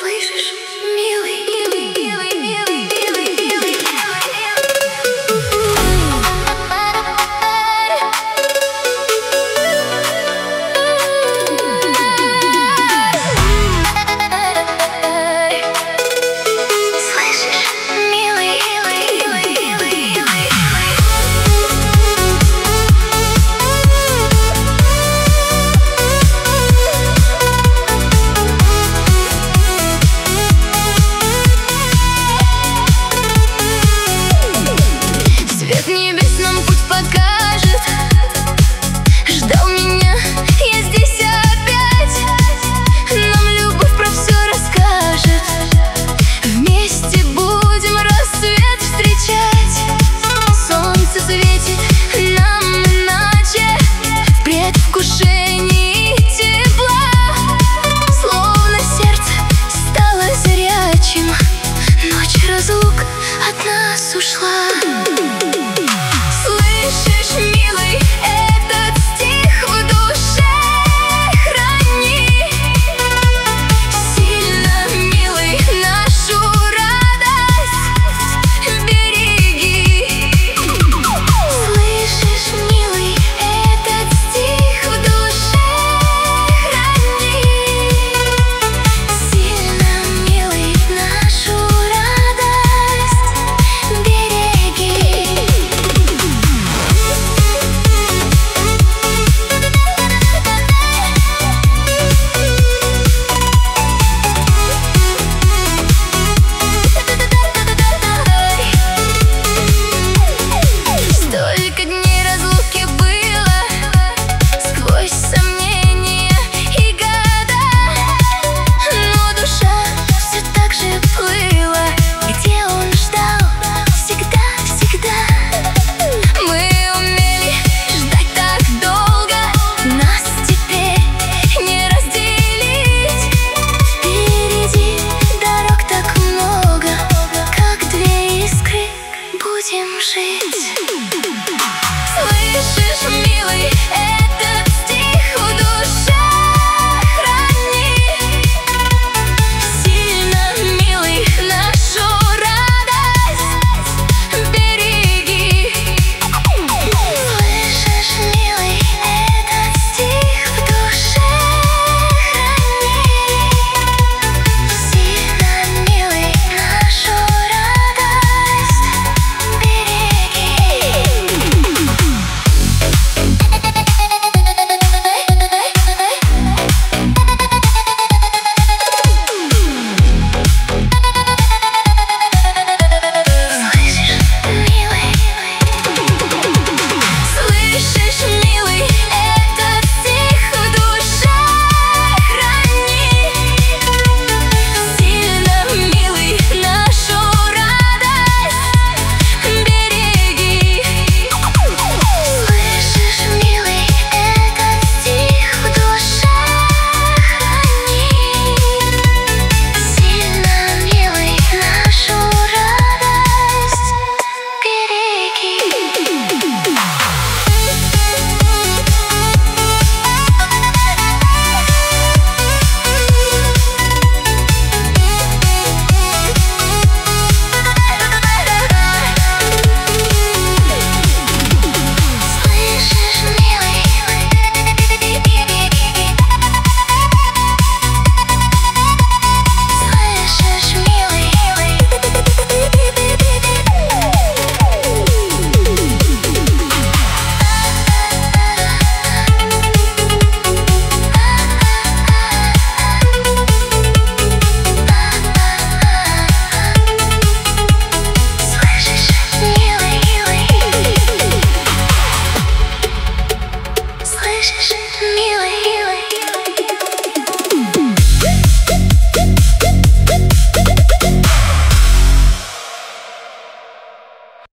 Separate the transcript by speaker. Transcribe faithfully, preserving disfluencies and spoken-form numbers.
Speaker 1: Слышишь, милый, милый, милый, милый, милый, милый, слышишь, милый, милый, милый, милый. Свет небес нам путь покажет. Ждал меня, я здесь опять. Нам любовь про все расскажет. Вместе будем рассвет встречать. Солнце светит нам иначе, в предвкушении тепла. Словно сердце стало зрячим, ночь разлук от нас ушла.